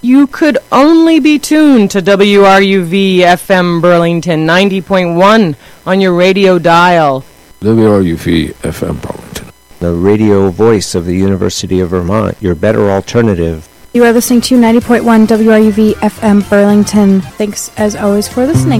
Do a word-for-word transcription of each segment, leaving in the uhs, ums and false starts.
you could only be tuned to W R U V F M Burlington ninety point one on your radio dial. W R U V F M Burlington, the radio voice of the University of Vermont, your better alternative. You are listening to ninety point one W R U V F M Burlington. Thanks as always for listening.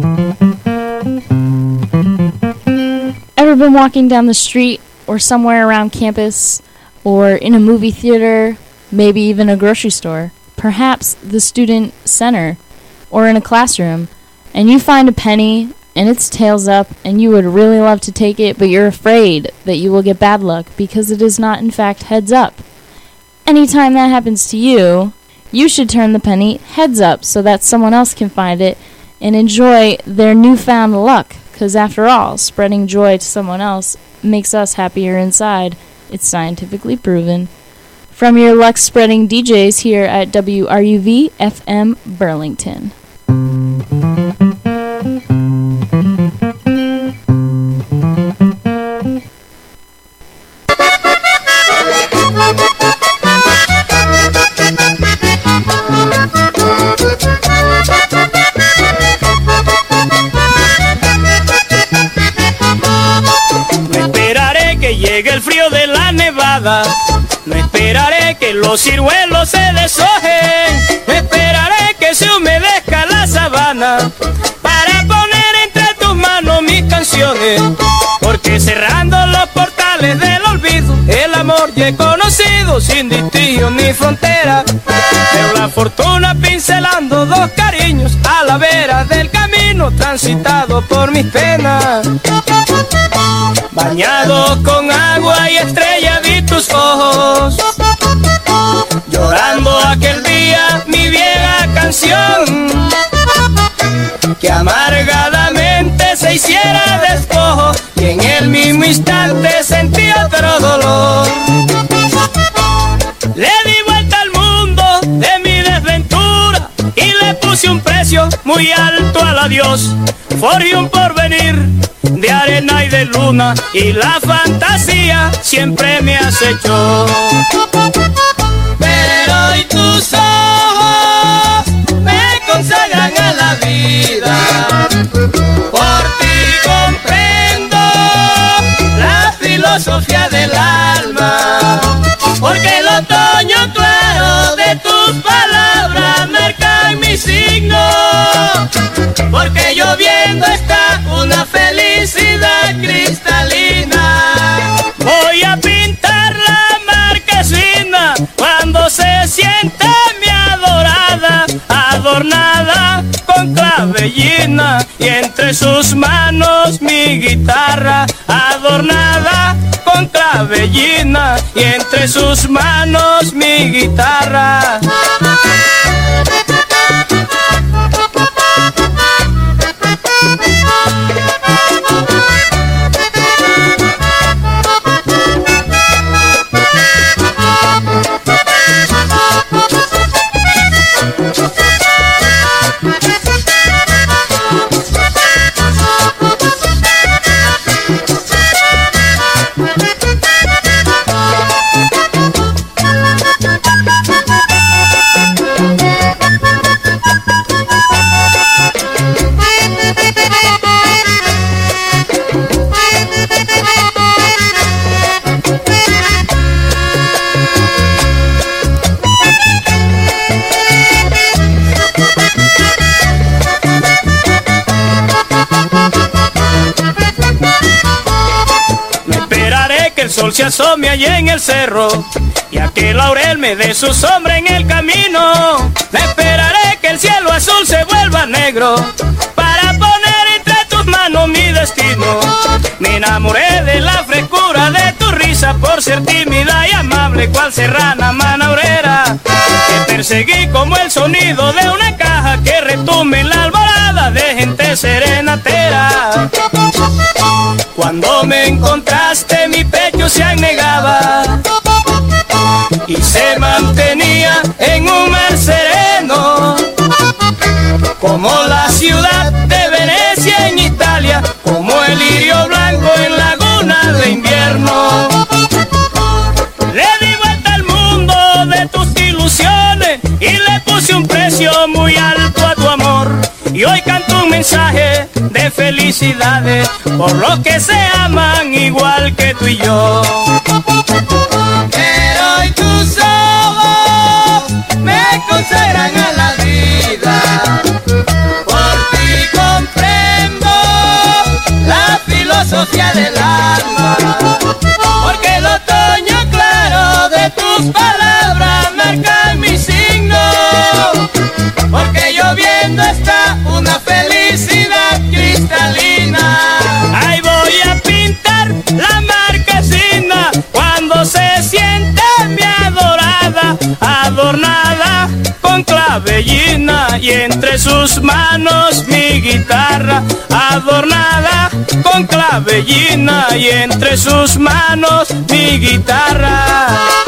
Ever been walking down the street or somewhere around campus or in a movie theater, maybe even a grocery store, perhaps the student center or in a classroom, and you find a penny and its tail's up and you would really love to take it, but you're afraid that you will get bad luck because it is not in fact heads up? Anytime that happens to you, you should turn the penny heads up so that someone else can find it and enjoy their newfound luck, because after all, spreading joy to someone else makes us happier inside. It's scientifically proven. From your luck-spreading D Js here at W R U V F M Burlington. Llegue el frío de la nevada, no esperaré que los ciruelos se deshojen, no esperaré que se humedezca la sabana para poner entre tus manos mis canciones, porque cerrando los portales del olvido el amor ya he conocido sin distinción ni frontera, pero la fortuna pincelando dos cariños a la vera del camino transitado por mis penas. Bañado con agua y estrella vi tus ojos, llorando aquel día mi vieja canción, que amargadamente se hiciera despojo y en el mismo instante sentí otro dolor. Le di vuelta al mundo de mi desventura y le puse un precio muy alto al adiós, forjé un porvenir de arena y de luna y la fantasía siempre me acechó. Pero hoy tus ojos me consagran a la vida, por ti comprendo la filosofía del alma, porque el otoño claro de tus palabras marca mi signo, porque lloviendo está una felicidad cristalina. Voy a pintar la marquesina cuando se siente mi adorada, adornada con clavellina, y entre sus manos mi guitarra, adornada con clavellina, y entre sus manos mi guitarra. El sol se asome allá en el cerro y aquel laurel me dé su sombra en el camino. No esperaré que el cielo azul se vuelva negro para poner entre tus manos mi destino. Me enamoré de la frescura de tu risa por ser tímida y amable cual serrana manaurera. Te perseguí como el sonido de una caja que retumbe en la alborada de gente serenatera. Cuando me encontraste mi pecho se anegaba y se mantenía en un mar sereno, como la ciudad de Venecia en Italia, como el lirio blanco en laguna de invierno. Le di vuelta al mundo de tus ilusiones y le puse precio muy alto a tu amor. Y hoy canto un mensaje de felicidades por los que se aman igual que tú y yo. Pero hoy tus ojos me consagran a la vida. Por ti comprendo la filosofía del alma. Porque el otoño claro de tus palabras marca mi signo. Porque lloviendo está una felicidad cristalina. Ahí voy a pintar la marquesina cuando se siente mi adorada, adornada con clavellina, y entre sus manos mi guitarra, adornada con clavellina, y entre sus manos mi guitarra.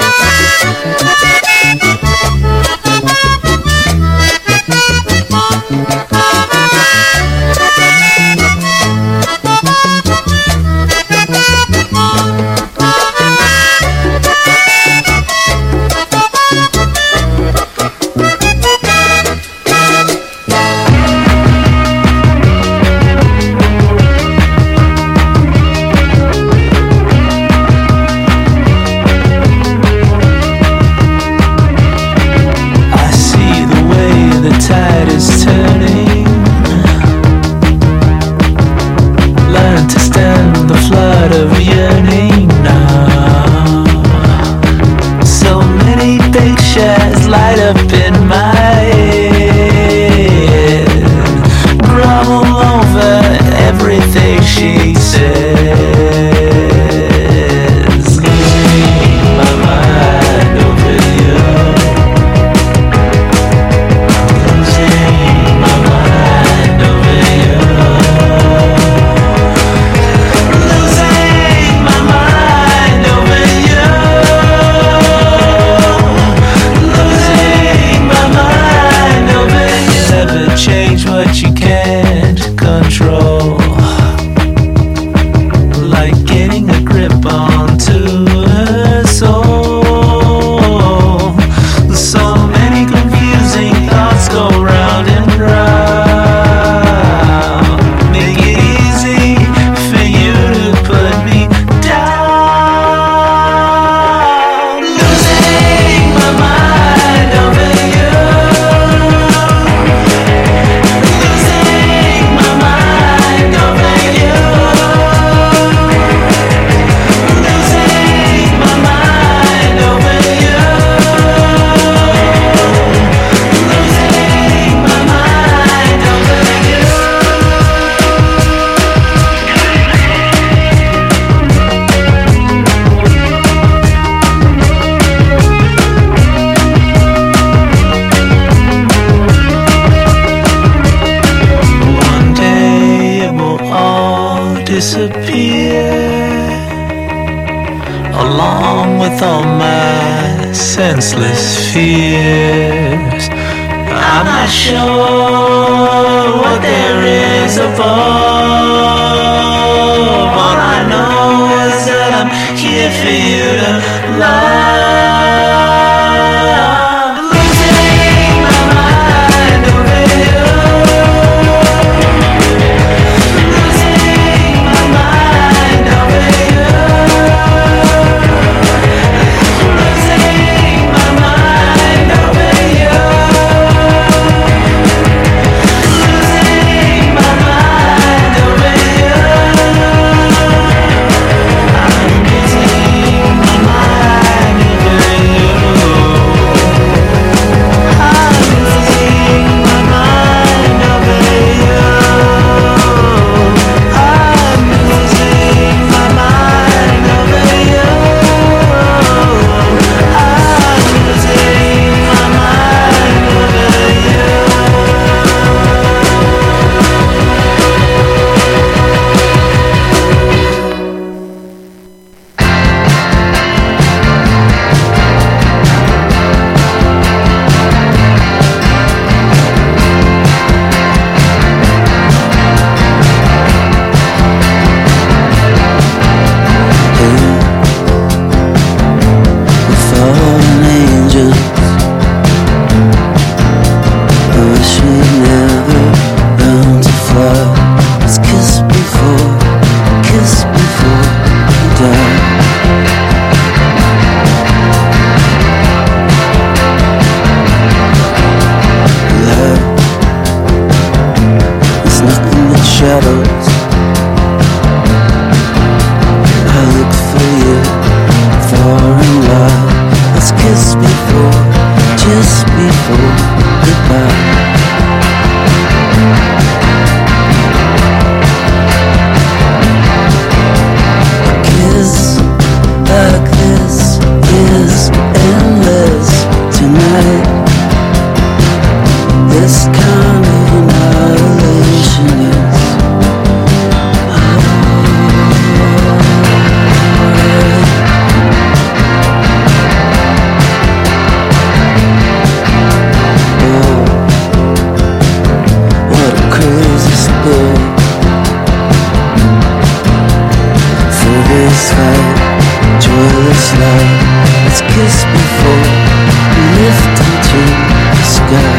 Senseless fears. I'm not sure what there is above. All I know is that I'm here for you to love. Losing my mind over you. Losing my mind over you. I'm losing my mind. before goodbye. A kiss like this is endless tonight. This kind of annihilation is joyless light. Let's kiss before we lift into the sky.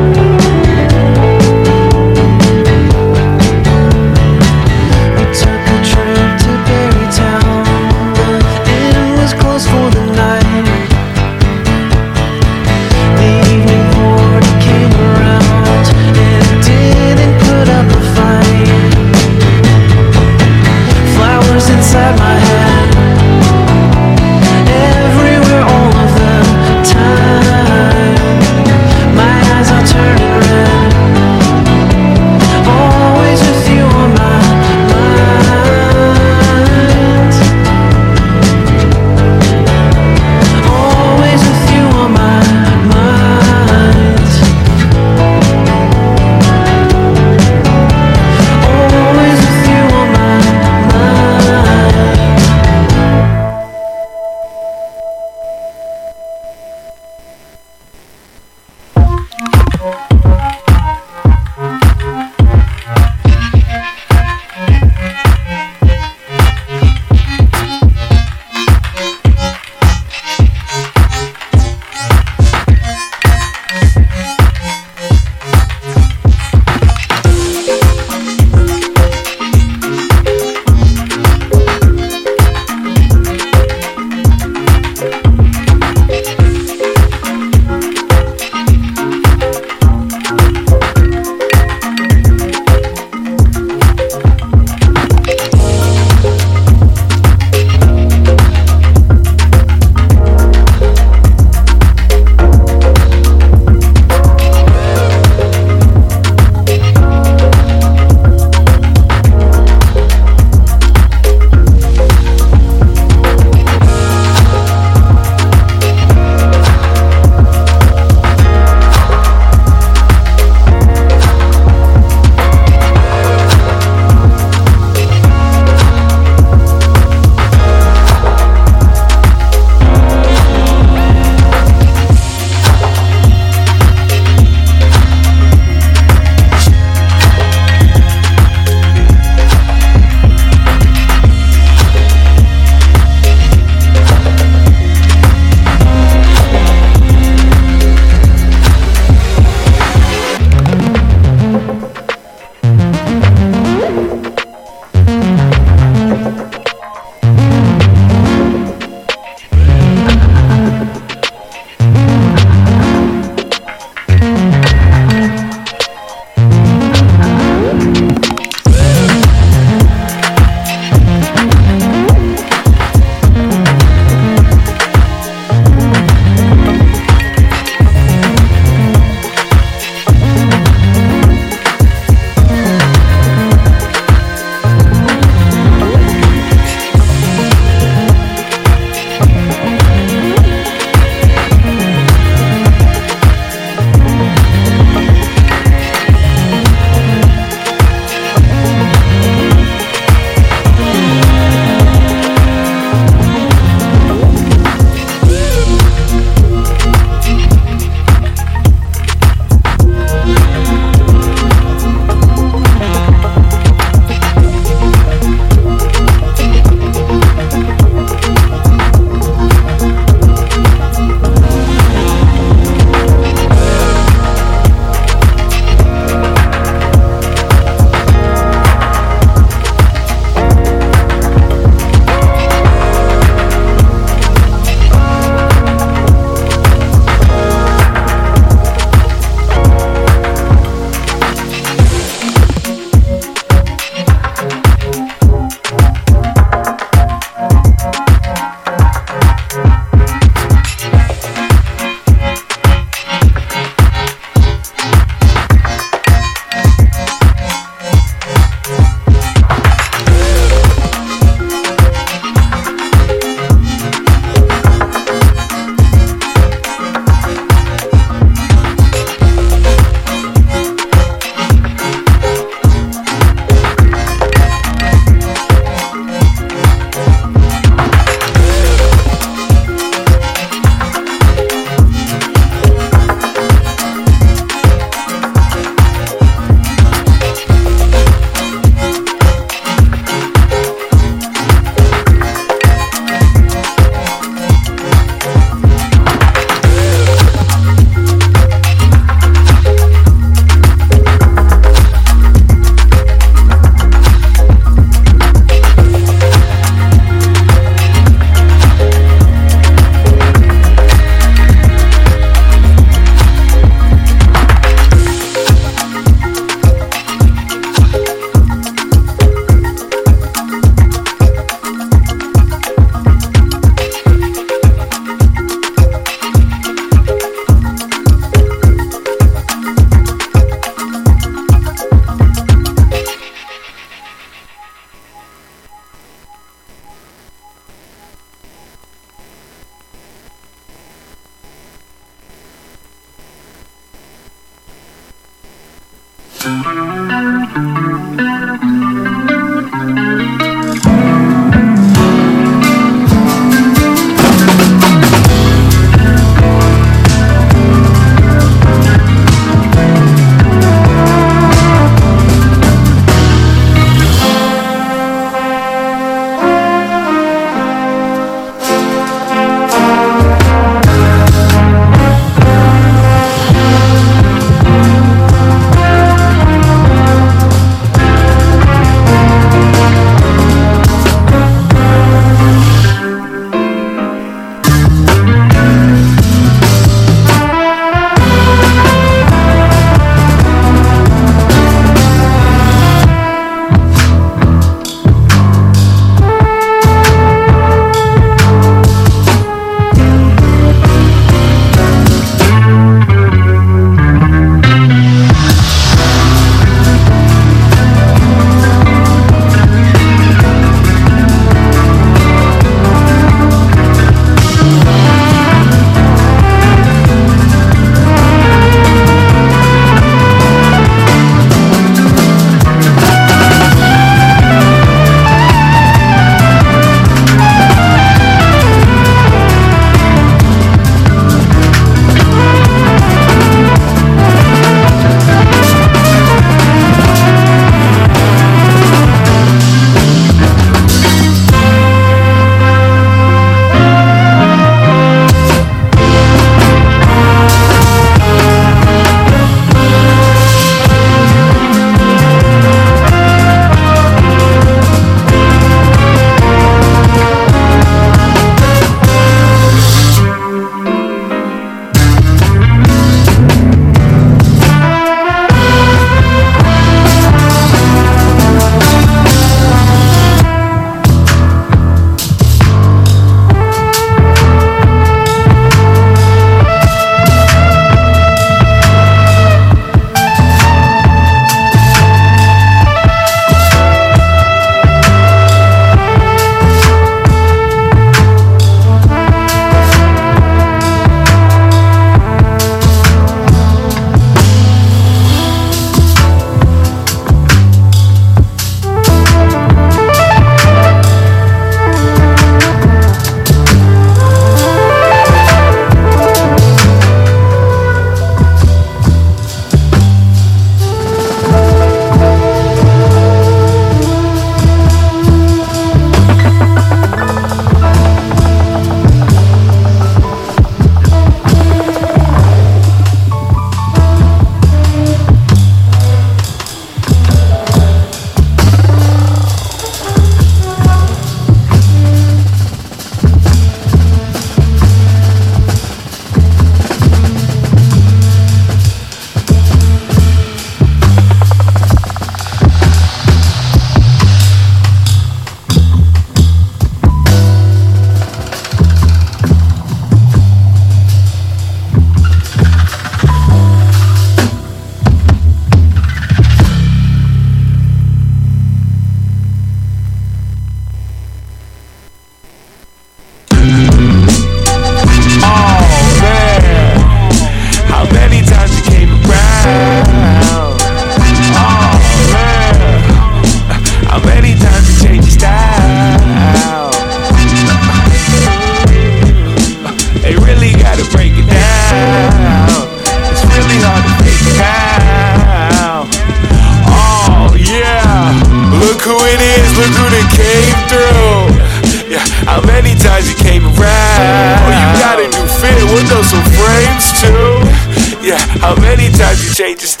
How many times you change your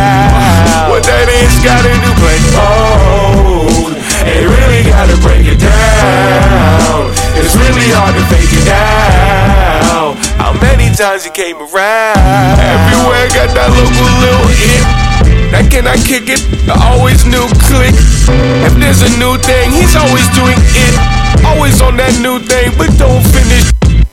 style? What that is, got a new play. Oh, ain't really gotta break it down. It's really hard to fake it now. How many times you came around? Everywhere got that local little hit. Now can I kick it? I always knew click. If there's a new thing, he's always doing it. Always on that new thing, but don't finish.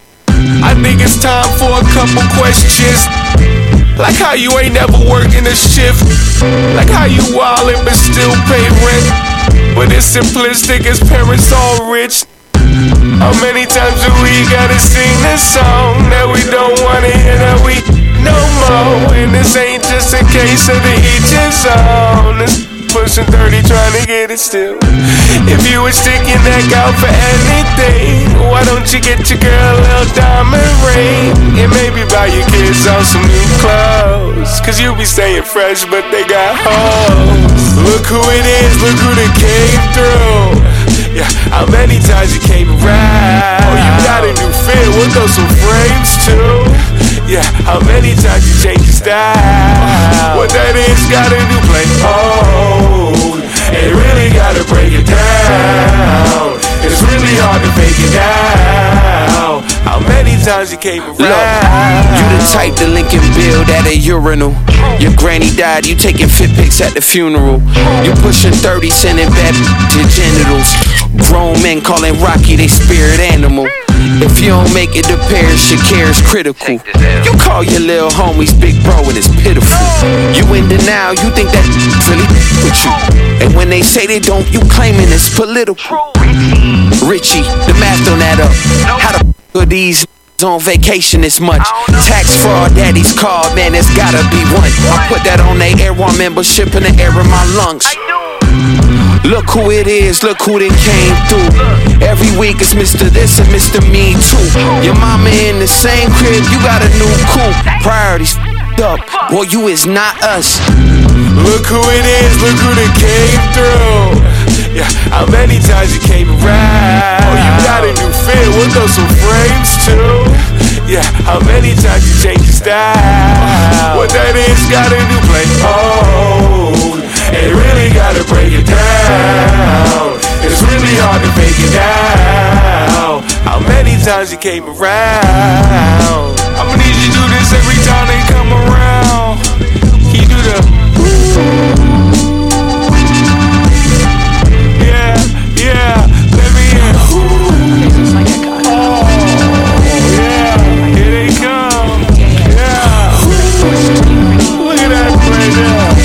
I think it's time for a couple questions. Like how you ain't never working a shift. Like how you wildin' but still pay rent. But it's simplistic as parents all rich. How many times do we gotta sing this song that we don't wanna hear, that we no more. And this ain't just a case of the each his own. This pushing thirty, trying to get it still. If you would stick your neck out for anything, why don't you get your girl a little diamond ring? And maybe buy your kids all some new clothes, cause you be staying fresh, but they got hoes. Look who it is, look who they came through. Yeah, how many times you came around? Oh, you got a new fit, we'll throw some frames too. Yeah, how many times you changed your style? What that is, got a new play. Oh, and really gotta break it down. It's really hard to fake it now. How many times you came around? Look, you the type to link and build at a urinal. Your granny died, you taking fit pics at the funeral. You pushing thirty, sending bad your genitals. Grown men calling Rocky they spirit animal. If you don't make it to Paris, your care is critical. You call your little homies big bro and it's pitiful. You in denial, you think that really with you. And when they say they don't, you claiming it's political. Richie, the math don't add up. How the f*** are these on vacation this much? Tax fraud, daddy's called, man, there's gotta be one. I put that on they Air One membership in the air in my lungs. Look who it is, look who they came through. Every week it's Mister This and Mister Me Too. Your mama in the same crib, you got a new coupe. Priorities f***ed up, boy, you is not us. Look who it is, look who they came through. Yeah, how many times you came around? Oh, you got a new fit, we'll throw some frames too. Yeah, how many times you changed your style? What that is, got a new play. Oh, and really gotta break it down. It's really hard to fake it now. How many times you came around? I'ma need you to do this every time they come around. Can you do the yeah, yeah, let me in. Oh, yeah, here they come. Yeah, look at that right there.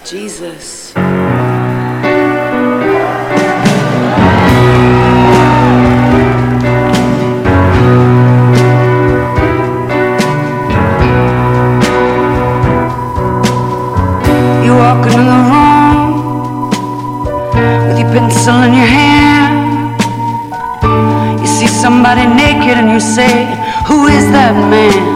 Jesus. You walking in the room with your pencil in your hand. You see somebody naked and you say, who is that man?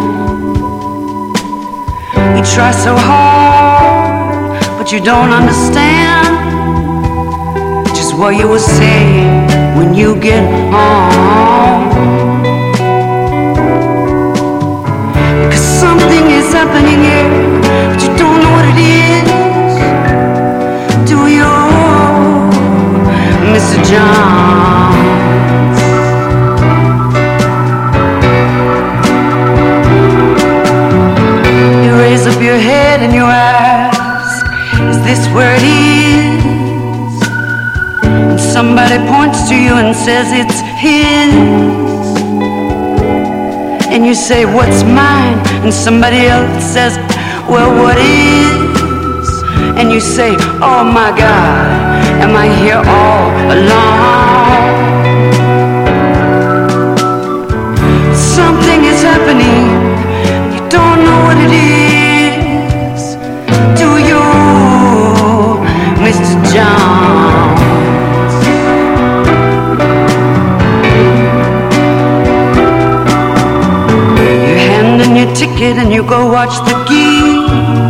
You try so hard, but you don't understand just what you will say when you get home. Because something is happening here, but you don't know what it is. Do you, Mister Johns? You raise up your head and you ask, is this where it is? And somebody points to you and says it's his. And you say, what's mine? And somebody else says, well, what is? And you say, oh my God, am I here all alone? Something is happening, you don't know what it is. Do you, Mister Johns? You hand in your ticket and you go watch the geek,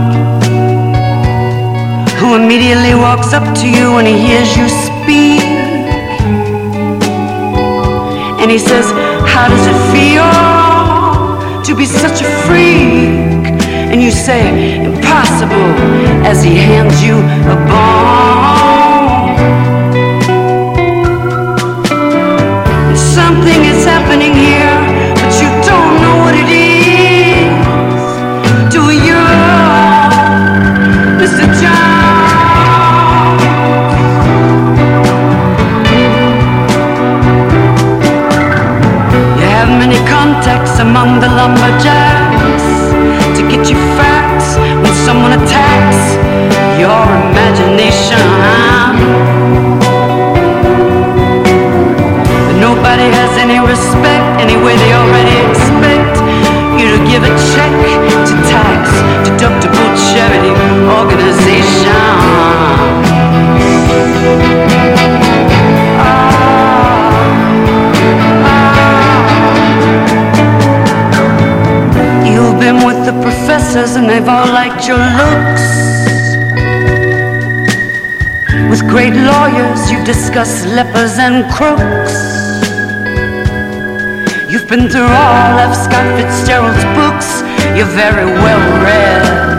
who immediately walks up to you when he hears you speak. And he says, how does it feel to be such a freak? And you say, impossible, as he hands you a bone. And something is happening here, but you don't know what it is. Do you, Mister John? Contacts among the lumberjacks to get you facts when someone attacks your imagination. But nobody has any respect, anyway they already expect you to give a check to tax deductible charity organization. Been with the professors and they've all liked your looks. With great lawyers you discuss lepers and crooks. You've been through all of Scott Fitzgerald's books. You're very well read.